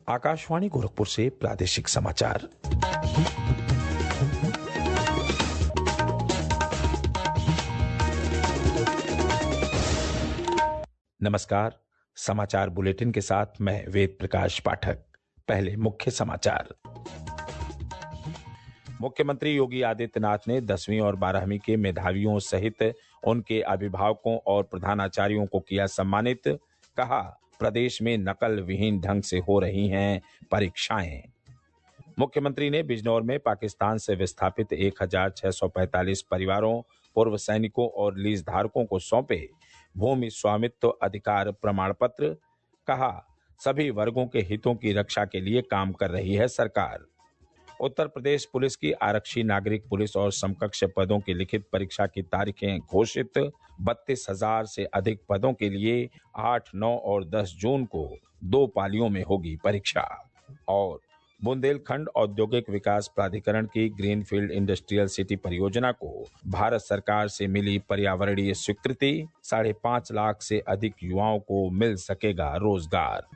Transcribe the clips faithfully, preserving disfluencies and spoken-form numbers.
आकाशवाणी गोरखपुर से प्रादेशिक समाचार। नमस्कार। समाचार बुलेटिन के साथ मैं वेद प्रकाश पाठक। पहले मुख्य समाचार। मुख्यमंत्री योगी आदित्यनाथ ने दसवीं और बारहवीं के मेधावियों सहित उनके अभिभावकों और प्रधानाचार्यों को किया सम्मानित। कहा, प्रदेश में नकल विहीन ढंग से हो रही हैं परीक्षाएं। मुख्यमंत्री ने बिजनौर में पाकिस्तान से विस्थापित एक हजार छह सौ पैंतालीस परिवारों, पूर्व सैनिकों और लीज धारकों को सौंपे भूमि स्वामित्व अधिकार प्रमाण पत्र। कहा, सभी वर्गों के हितों की रक्षा के लिए काम कर रही है सरकार। उत्तर प्रदेश पुलिस की आरक्षी, नागरिक पुलिस और समकक्ष पदों की लिखित परीक्षा की तारीखें घोषित। बत्तीस हजार से अधिक पदों के लिए आठ, नौ और दस जून को दो पालियों में होगी परीक्षा। और बुंदेलखंड औद्योगिक विकास प्राधिकरण की ग्रीनफील्ड इंडस्ट्रियल सिटी परियोजना को भारत सरकार से मिली पर्यावरणीय स्वीकृति। साढ़े पांच लाख से अधिक युवाओं को मिल सकेगा रोजगार।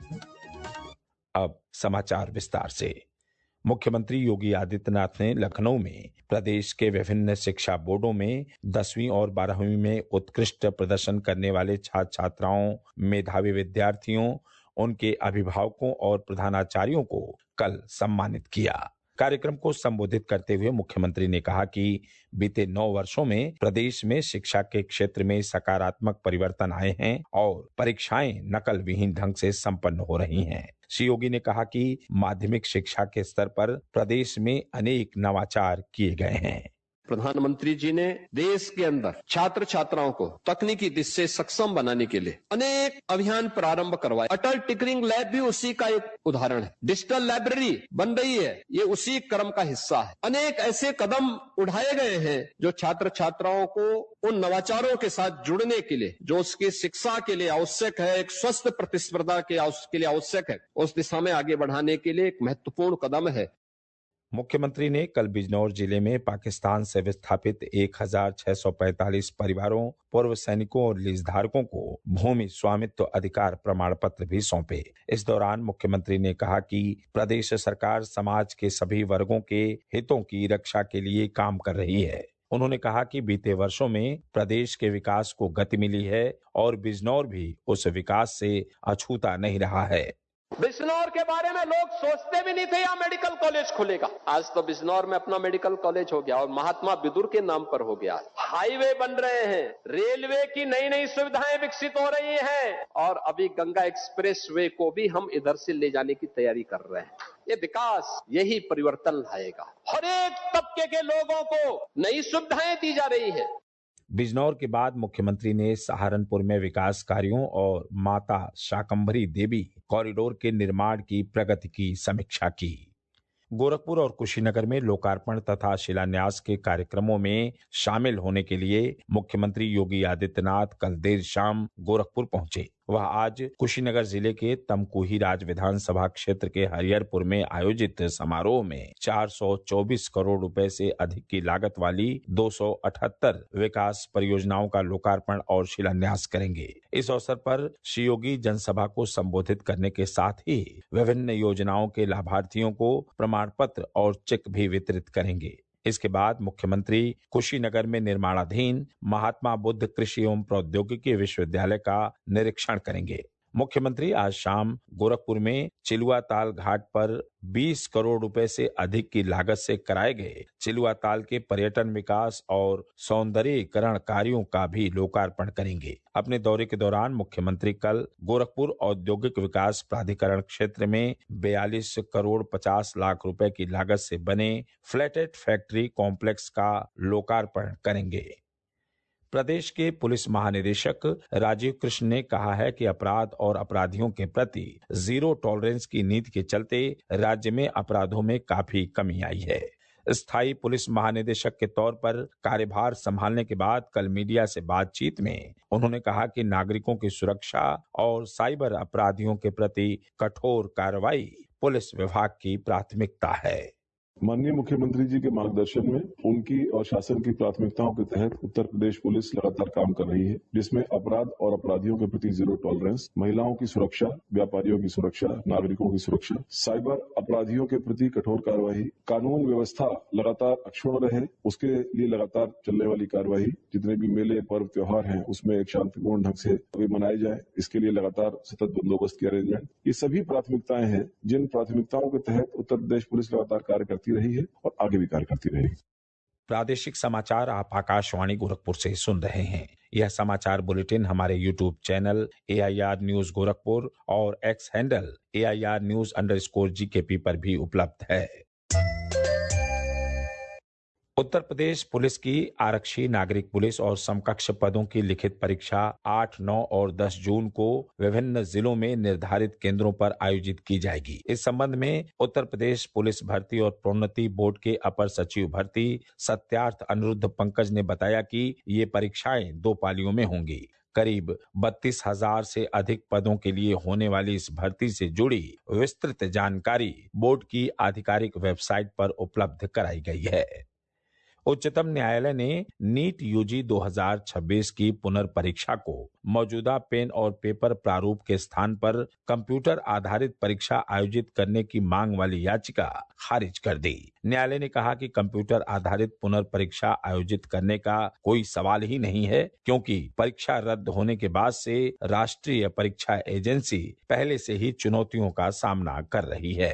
अब समाचार विस्तार से। मुख्यमंत्री योगी आदित्यनाथ ने लखनऊ में प्रदेश के विभिन्न शिक्षा बोर्डों में दसवीं और बारहवीं में उत्कृष्ट प्रदर्शन करने वाले छात्र छात्राओं, मेधावी विद्यार्थियों, उनके अभिभावकों और प्रधानाचार्यों को कल सम्मानित किया। कार्यक्रम को संबोधित करते हुए मुख्यमंत्री ने कहा कि बीते नौ वर्षों में प्रदेश में शिक्षा के क्षेत्र में सकारात्मक परिवर्तन आए हैं और परीक्षाएं नकल विहीन ढंग से संपन्न हो रही हैं। श्री योगी ने कहा कि माध्यमिक शिक्षा के स्तर पर प्रदेश में अनेक नवाचार किए गए हैं। प्रधानमंत्री जी ने देश के अंदर छात्र छात्राओं को तकनीकी दिशा से सक्षम बनाने के लिए अनेक अभियान प्रारंभ करवाए। अटल टिंकरिंग लैब भी उसी का एक उदाहरण है। डिजिटल लाइब्रेरी बन रही है, ये उसी क्रम का हिस्सा है। अनेक ऐसे कदम उठाए गए हैं जो छात्र छात्राओं को उन नवाचारों के साथ जुड़ने के लिए, जो उसकी शिक्षा के लिए आवश्यक है, एक स्वस्थ प्रतिस्पर्धा के लिए आवश्यक है, उस दिशा में आगे बढ़ाने के लिए एक महत्वपूर्ण कदम है। मुख्यमंत्री ने कल बिजनौर जिले में पाकिस्तान से विस्थापित एक हजार छह सौ पैंतालीस परिवारों, पूर्व सैनिकों और लीज धारकों को भूमि स्वामित्व अधिकार प्रमाण पत्र भी सौंपे। इस दौरान मुख्यमंत्री ने कहा कि प्रदेश सरकार समाज के सभी वर्गों के हितों की रक्षा के लिए काम कर रही है। उन्होंने कहा कि बीते वर्षों में प्रदेश के विकास को गति मिली है और बिजनौर भी उस विकास से अछूता नहीं रहा है। बिजनौर के बारे में लोग सोचते भी नहीं थे यहाँ मेडिकल कॉलेज खुलेगा। आज तो बिजनौर में अपना मेडिकल कॉलेज हो गया और महात्मा विदुर के नाम पर हो गया। हाईवे बन रहे हैं, रेलवे की नई नई सुविधाएं विकसित हो रही हैं और अभी गंगा एक्सप्रेस वे को भी हम इधर से ले जाने की तैयारी कर रहे हैं। ये विकास, यही परिवर्तन लाएगा। हर एक तबके के लोगों को नई सुविधाएं दी जा रही है। बिजनौर के बाद मुख्यमंत्री ने सहारनपुर में विकास कार्यों और माता शाकंभरी देवी कॉरिडोर के निर्माण की प्रगति की समीक्षा की। गोरखपुर और कुशीनगर में लोकार्पण तथा शिलान्यास के कार्यक्रमों में शामिल होने के लिए मुख्यमंत्री योगी आदित्यनाथ कल देर शाम गोरखपुर पहुंचे। वह आज कुशीनगर जिले के तमकुही राज विधानसभा क्षेत्र के हरिहरपुर में आयोजित समारोह में चार सौ चौबीस करोड़ रुपए से अधिक की लागत वाली दो सौ अठहत्तर विकास परियोजनाओं का लोकार्पण और शिलान्यास करेंगे। इस अवसर पर श्री योगी जनसभा को संबोधित करने के साथ ही विभिन्न योजनाओं के लाभार्थियों को प्रमाण पत्र और चेक भी वितरित करेंगे। इसके बाद मुख्यमंत्री कुशीनगर में निर्माणाधीन महात्मा बुद्ध कृषि एवं प्रौद्योगिकी विश्वविद्यालय का निरीक्षण करेंगे। मुख्यमंत्री आज शाम गोरखपुर में चिलुआ ताल घाट पर बीस करोड़ रुपए से अधिक की लागत से कराए गए चिलुआ ताल के पर्यटन विकास और सौंदर्यीकरण कार्यों का भी लोकार्पण करेंगे। अपने दौरे के दौरान मुख्यमंत्री कल गोरखपुर औद्योगिक विकास प्राधिकरण क्षेत्र में बयालीस करोड़ पचास लाख रुपए की लागत से बने फ्लैटेड फैक्ट्री कॉम्प्लेक्स का लोकार्पण करेंगे। प्रदेश के पुलिस महानिदेशक राजीव कृष्ण ने कहा है कि अपराध और अपराधियों के प्रति जीरो टॉलरेंस की नीति के चलते राज्य में अपराधों में काफी कमी आई है। स्थायी पुलिस महानिदेशक के तौर पर कार्यभार संभालने के बाद कल मीडिया से बातचीत में उन्होंने कहा कि नागरिकों की सुरक्षा और साइबर अपराधियों के प्रति कठोर कार्रवाई पुलिस विभाग की प्राथमिकता है। माननीय मुख्यमंत्री जी के मार्गदर्शन में उनकी और शासन की प्राथमिकताओं के तहत उत्तर प्रदेश पुलिस लगातार काम कर रही है, जिसमें अपराध और अपराधियों के प्रति जीरो टॉलरेंस, महिलाओं की सुरक्षा, व्यापारियों की सुरक्षा, नागरिकों की सुरक्षा, साइबर अपराधियों के प्रति कठोर कार्रवाई, कानून व्यवस्था लगातार अक्षुण्ण रहे उसके लिए लगातार चलने वाली कार्रवाई, जितने भी मेले पर्व त्योहार हैं उसमें एक शांतिपूर्ण ढंग से वे मनाए जाए, इसके लिए लगातार सतत बंदोबस्त की अरेंजमेंट, ये सभी प्राथमिकताएं हैं जिन प्राथमिकताओं के तहत उत्तर प्रदेश पुलिस लगातार कार्य करती रही है और आगे भी कार्य करती रहेगी। प्रादेशिक समाचार आप आकाशवाणी गोरखपुर से सुन रहे हैं। यह समाचार बुलेटिन हमारे YouTube channel A I R news Gorakhpur और X handle A I R news underscore G K P पर भी उपलब्ध है। उत्तर प्रदेश पुलिस की आरक्षी, नागरिक पुलिस और समकक्ष पदों की लिखित परीक्षा आठ, नौ और दस जून को विभिन्न जिलों में निर्धारित केंद्रों पर आयोजित की जाएगी। इस संबंध में उत्तर प्रदेश पुलिस भर्ती और प्रोन्नति बोर्ड के अपर सचिव भर्ती सत्यार्थ अनिरुद्ध पंकज ने बताया कि ये परीक्षाएं दो पालियों में होंगी। करीब बत्तीस हजार से अधिक पदों के लिए होने वाली इस भर्ती से जुड़ी विस्तृत जानकारी बोर्ड की आधिकारिक वेबसाइट पर उपलब्ध कराई गई है। उच्चतम न्यायालय ने नीट यूजी दो हज़ार छब्बीस की पुनर्परीक्षा को मौजूदा पेन और पेपर प्रारूप के स्थान पर कंप्यूटर आधारित परीक्षा आयोजित करने की मांग वाली याचिका खारिज कर दी। न्यायालय ने कहा कि कंप्यूटर आधारित पुनर्परीक्षा आयोजित करने का कोई सवाल ही नहीं है, क्योंकि परीक्षा रद्द होने के बाद से राष्ट्रीय परीक्षा एजेंसी पहले से ही चुनौतियों का सामना कर रही है।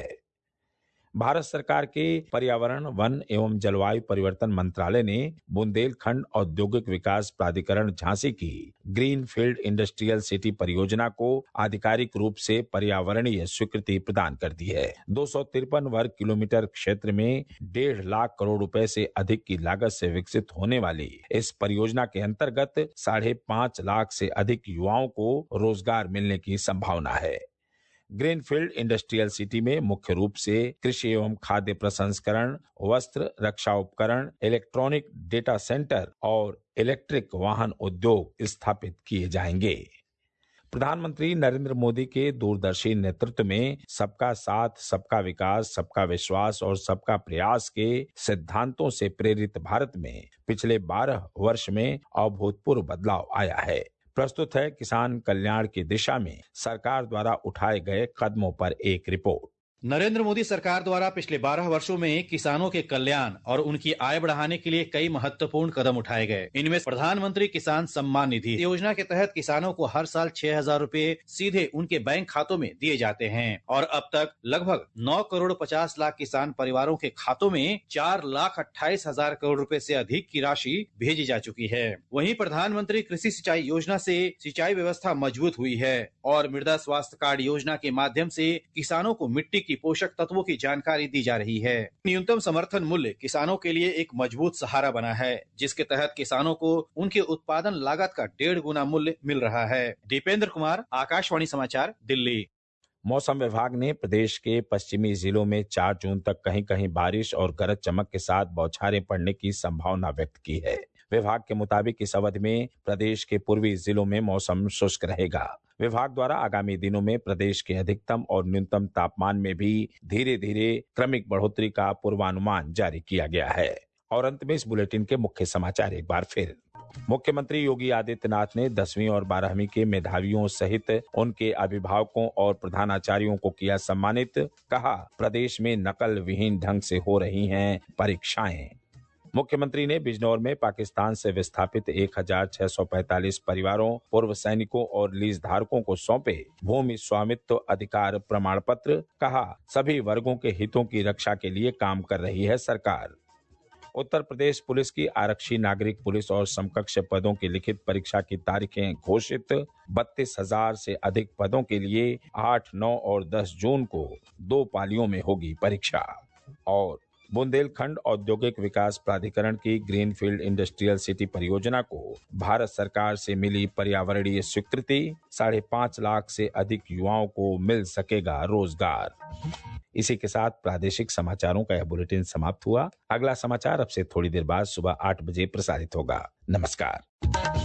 भारत सरकार के पर्यावरण, वन एवं जलवायु परिवर्तन मंत्रालय ने बुंदेलखंड औद्योगिक विकास प्राधिकरण झांसी की ग्रीन फील्ड इंडस्ट्रियल सिटी परियोजना को आधिकारिक रूप से पर्यावरणीय स्वीकृति प्रदान कर दी है। दो सौ तिरपन वर्ग किलोमीटर क्षेत्र में डेढ़ लाख करोड़ रुपए से अधिक की लागत से विकसित होने वाली इस परियोजना के अंतर्गत साढ़े पांच लाख से अधिक युवाओं को रोजगार मिलने की संभावना है। ग्रीनफील्ड इंडस्ट्रियल सिटी में मुख्य रूप से कृषि एवं खाद्य प्रसंस्करण, वस्त्र, रक्षा उपकरण, इलेक्ट्रॉनिक डेटा सेंटर और इलेक्ट्रिक वाहन उद्योग स्थापित किए जाएंगे। प्रधानमंत्री नरेंद्र मोदी के दूरदर्शी नेतृत्व में सबका साथ, सबका विकास, सबका विश्वास और सबका प्रयास के सिद्धांतों से प्रेरित भारत में पिछले बारह वर्ष में अभूतपूर्व बदलाव आया है। प्रस्तुत है किसान कल्याण की दिशा में सरकार द्वारा उठाए गए कदमों पर एक रिपोर्ट। नरेंद्र मोदी सरकार द्वारा पिछले बारह वर्षों में किसानों के कल्याण और उनकी आय बढ़ाने के लिए कई महत्वपूर्ण कदम उठाए गए। इनमें प्रधानमंत्री किसान सम्मान निधि योजना के तहत किसानों को हर साल छह हजार रूपए सीधे उनके बैंक खातों में दिए जाते हैं और अब तक लगभग नौ करोड़ पचास लाख किसान परिवारों के खातों में चार लाख अट्ठाईस हजार करोड़ रुपए से अधिक की राशि भेजी जा चुकी है। वहीं प्रधानमंत्री कृषि सिंचाई योजना से सिंचाई व्यवस्था मजबूत हुई है और मृदा स्वास्थ्य कार्ड योजना के माध्यम से किसानों को मिट्टी की पोषक तत्वों की जानकारी दी जा रही है। न्यूनतम समर्थन मूल्य किसानों के लिए एक मजबूत सहारा बना है, जिसके तहत किसानों को उनके उत्पादन लागत का डेढ़ गुना मूल्य मिल रहा है। दीपेंद्र कुमार, आकाशवाणी समाचार, दिल्ली। मौसम विभाग ने प्रदेश के पश्चिमी जिलों में चार जून तक कहीं कहीं बारिश और गरज चमक के साथ बौछारें पड़ने की संभावना व्यक्त की है। विभाग के मुताबिक इस अवधि में प्रदेश के पूर्वी जिलों में मौसम शुष्क रहेगा। विभाग द्वारा आगामी दिनों में प्रदेश के अधिकतम और न्यूनतम तापमान में भी धीरे धीरे क्रमिक बढ़ोतरी का पूर्वानुमान जारी किया गया है। और अंत में इस बुलेटिन के मुख्य समाचार एक बार फिर। मुख्यमंत्री योगी आदित्यनाथ ने दसवीं और बारहवीं के मेधावियों सहित उनके अभिभावकों और प्रधानाचार्यों को किया सम्मानित। कहा, प्रदेश में नकल विहीन ढंग से हो रही हैं परीक्षाएं। मुख्यमंत्री ने बिजनौर में पाकिस्तान से विस्थापित एक हजार छह सौ पैंतालीस परिवारों, पूर्व सैनिकों और लीज धारकों को सौंपे भूमि स्वामित्व अधिकार प्रमाण पत्र। कहा, सभी वर्गों के हितों की रक्षा के लिए काम कर रही है सरकार। उत्तर प्रदेश पुलिस की आरक्षी, नागरिक पुलिस और समकक्ष पदों की लिखित परीक्षा की तारीखें घोषित। बत्तीस हजार से अधिक पदों के लिए आठ, नौ और दस जून को दो पालियों में होगी परीक्षा। और बुंदेलखंड औद्योगिक विकास प्राधिकरण की ग्रीनफील्ड इंडस्ट्रियल सिटी परियोजना को भारत सरकार से मिली पर्यावरणीय स्वीकृति। साढ़े पांच लाख से अधिक युवाओं को मिल सकेगा रोजगार। इसी के साथ प्रादेशिक समाचारों का यह बुलेटिन समाप्त हुआ। अगला समाचार अब से थोड़ी देर बाद सुबह आठ बजे प्रसारित होगा। नमस्कार।